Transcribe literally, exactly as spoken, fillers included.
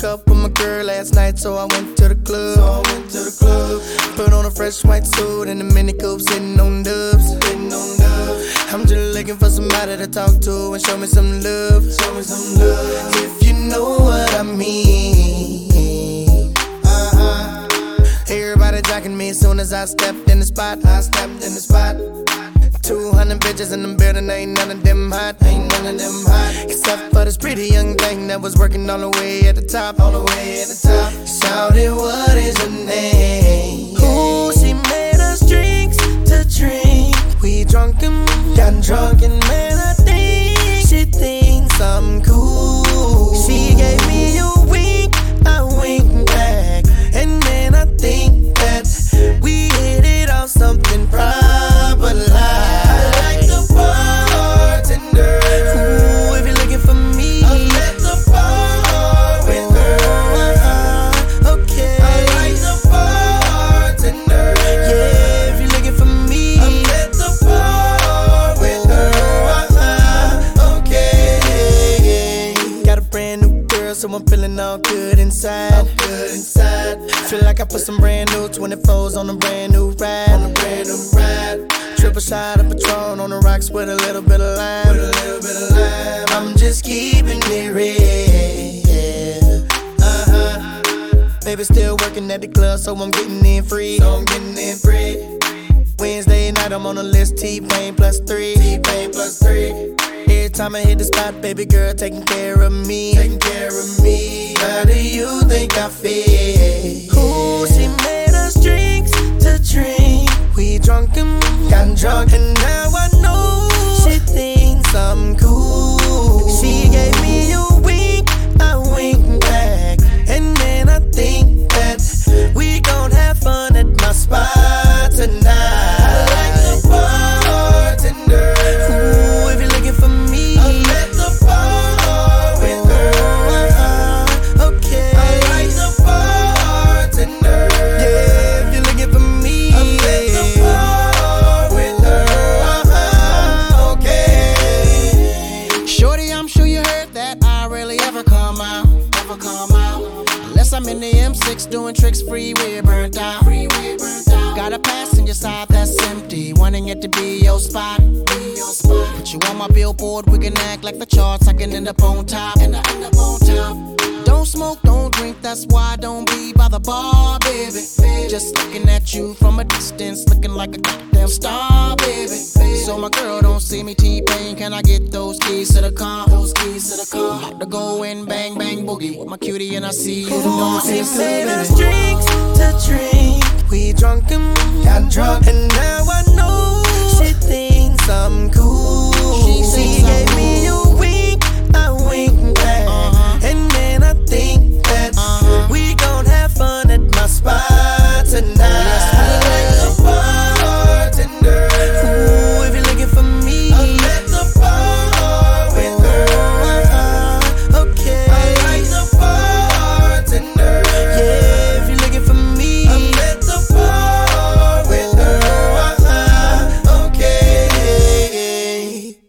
Broke up with my girl last night, so I went to the club. So I went to the club. Put on a fresh white suit and a mini coupe, sitting on dubs. Sitting on dubs. I'm just looking for somebody to talk to and show me some love. Show me some love. If you know what I mean. Uh-huh. Everybody jocking me as soon as I stepped in the spot. I stepped in the spot. Two hundred bitches in the building, ain't none of them hot, ain't none of them hot. Except for this pretty young thing that was working all the way at the top, all the way at the top. Shouted, what is your name? Ooh, she made us drinks to drink. We drunk and got drunk and man, I think she thinks I'm cool. She gave me a wink, I winked back, and then I think that we hit it off something proper like. So I'm feeling all good inside, all good inside. Feel like I put some brand new twenty-fours on a brand new ride, on a brand new ride. Triple shot of Patron on the rocks with a little bit of lime, with a little bit of lime. I'm just keeping it real. Uh-huh. Baby still working at the club, so I'm getting in free. So I'm getting in free. Wednesday night I'm on the list, T-Pain plus three, T-Pain plus three. Every time I hit the spot, baby girl taking care of me, taking care of me. How do you think I feel? Ooh, she made us drinks to drink. We drunk and got drunk, and now I know she thinks I'm cool. She gave me a wink, I winked back, and then I think that we gon' have fun at my spot tonight. I'm in the M six doing tricks, freeway burnt out. Freeway burnt out. Got a passenger side that's empty, wanting it to be your spot. Be your spot. Put you on my billboard, we can act like the charts. I can end up on top. And I end up on top. Don't smoke, don't drink, that's why I don't be by the bar, baby. Just looking at you from a distance, looking like a goddamn star, baby. So my girl don't see me T-Pain, can I get those keys to the car? Those keys to the car. I'm about to go and bang, bang, boogie with my cutie and I see you. Ooh, she made us drinks to drink. We drunk and got drunk, and now I know she thinks I'm cool.